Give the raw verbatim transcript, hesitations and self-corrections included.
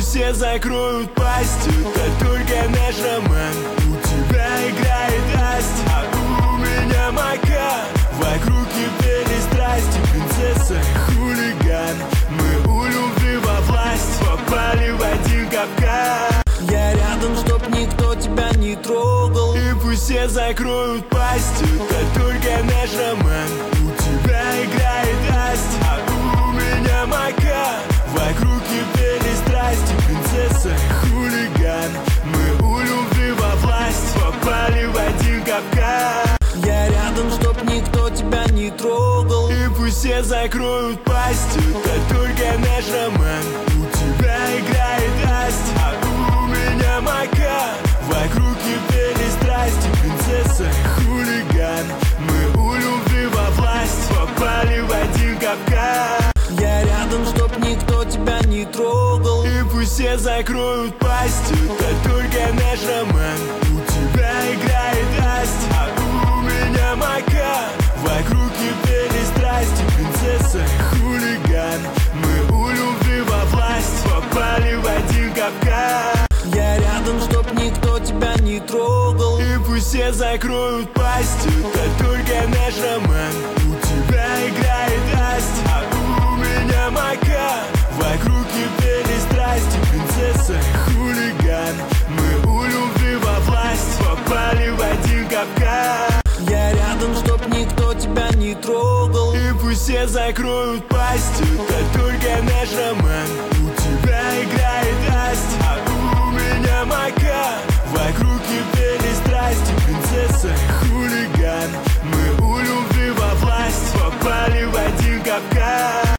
пусть все закроют пасть. Это только наш роман. У тебя играет асть, а у меня мака. Вокруг кипели страсти, принцесса и хулиган. Мы у любви во власть, попали в один капкан. Я рядом, чтоб никто тебя не трогал. И пусть все закроют пасть. Это только наш роман. У тебя играет асть, а у меня мака. Вокруг кипели страсти, принцесса и хулиган. Мы у любви во власть, попали в один капкан. Я рядом, чтоб никто тебя не трогал. И пусть все закроют пасть. Это только наш роман. У тебя играет асть, а у меня мака. Вокруг кипели страсти, принцесса и хулиган. Мы у любви во власть, попали в один капкан. Я рядом, чтоб никто тебя не трогал. И пусть все закроют пасть. Это только наш роман. У тебя играет асть, а у меня мака. Вокруг кипели страсти, принцесса и хулиган. Мы у любви во власть, попали в один капкан. Я рядом, чтоб никто тебя не трогал. И пусть все закроют пасть. Это только наш роман. У тебя играет асть, а у меня мака. Вокруг кипели страсти, принцесса и хулиган. Мы у любви во власть, попали в один капкан. Я рядом, чтоб никто тебя не трогал. И пусть все закроют пасть. Это только наш роман. У тебя играет асть, а у меня мака. Вокруг кипели страсти, принцесса и хулиган. Мы у любви во власть, попали в один капкан.